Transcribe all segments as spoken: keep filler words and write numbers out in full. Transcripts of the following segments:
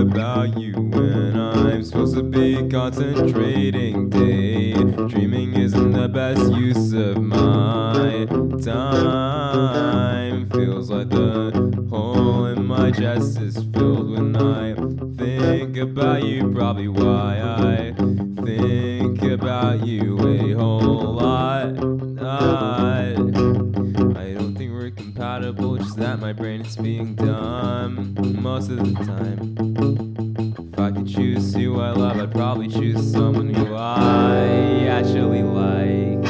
about you when I'm supposed to be concentrating. Daydreaming isn't the best use of my time. Feels like the hole in my chest is filled when I think about you. Probably why I think about you a whole lot. I, I don't think we're compatible, just that my brain is being dumb most of the time. If I could choose who I love, I'd probably choose someone who I actually like.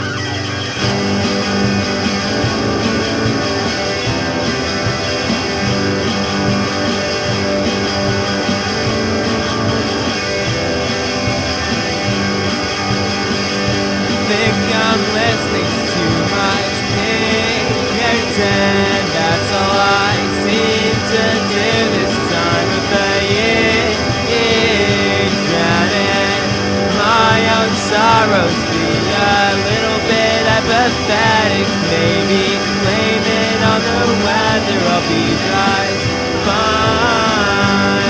Think I'm listening to much Pinkerton. That's all I seem to do this time of the year. Drowning my own sorrows, be a little bit apathetic. Maybe blaming on the weather, I'll be just fine.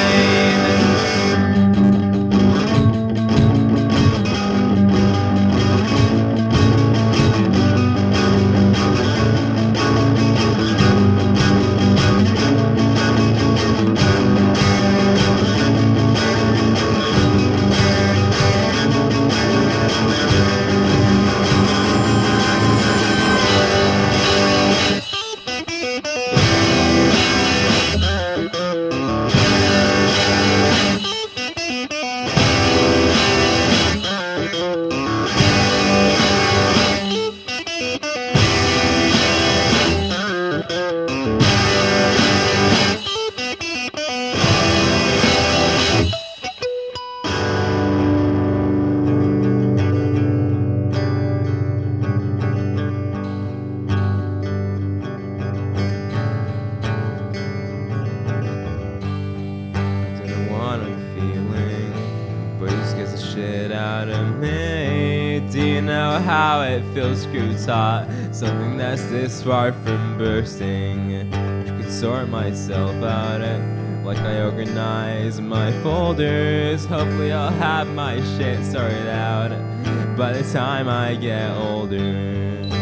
Shit out of me. Do you know how it feels screw taut? Something that's this far from bursting. I could sort myself out it like I organize my folders. Hopefully I'll have my shit sorted out by the time I get older.